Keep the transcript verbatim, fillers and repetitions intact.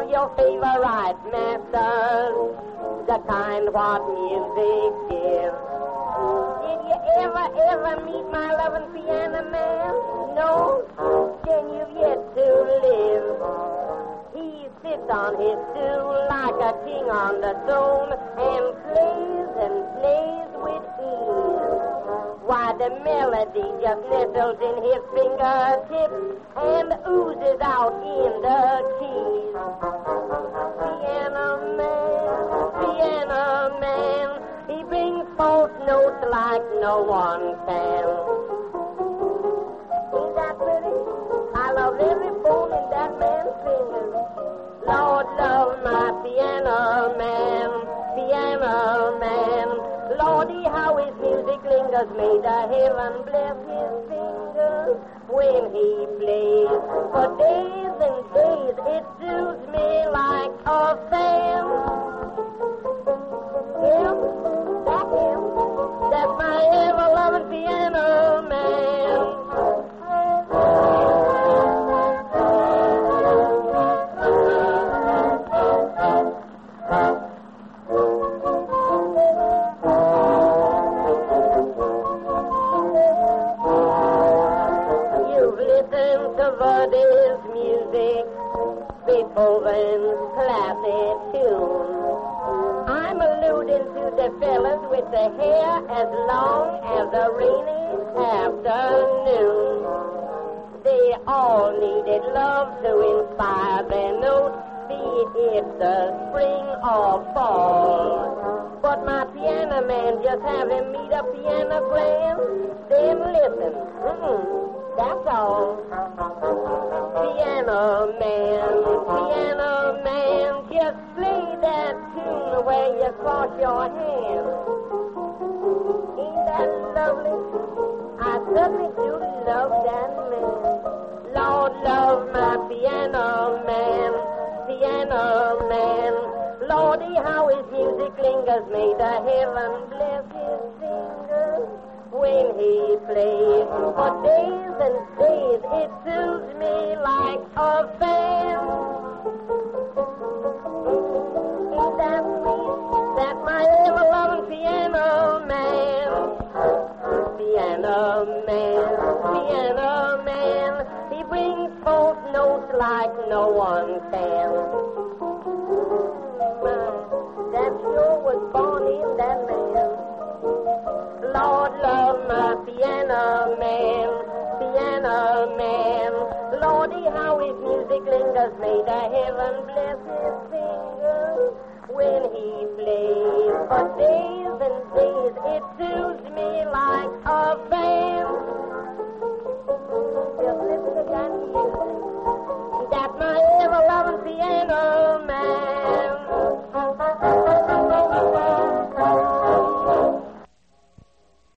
have your favorite masters, the kind what music gives. Did you ever, ever meet my loving piano man? No? Then you've yet to live. He sits on his stool like a king on the throne and plays and plays with ease. Why, the melody just nestles in his fingertips and oozes out in the keys. Piano man, piano man, he brings false notes like no one can. Ain't that pretty? I love every bone in that man's fingers. Lord, love my piano man, piano man. Lordy, how his music lingers, may the heaven bless his fingers when he plays. For days and days it soothes me like a fan. Him, that him, that's my ever-loving piano man. Verdi's music, Beethoven's classic tune. I'm alluding to the fellas with the hair as long as a rainy afternoon. They all needed love to inspire their notes, be it the spring or fall. But my piano man, just have him meet a piano grand, then listen. Mm-mm. That's all. Piano man, piano man, just play that tune where you cross your hands. Ain't that lovely? I certainly do love that man. Lord, love my piano man, piano man. Lordy, how his music lingers, may the heaven bless his fingers when he plays. For days and days it soothes me like a fan. Ain't that me? That's my ever-loving piano man. Piano man, piano man. He brings forth notes like no one can. That sure was born in that man. Lord, love my piano man, piano man. Lordy, how his music lingers, may the heaven bless his fingers when he plays. For days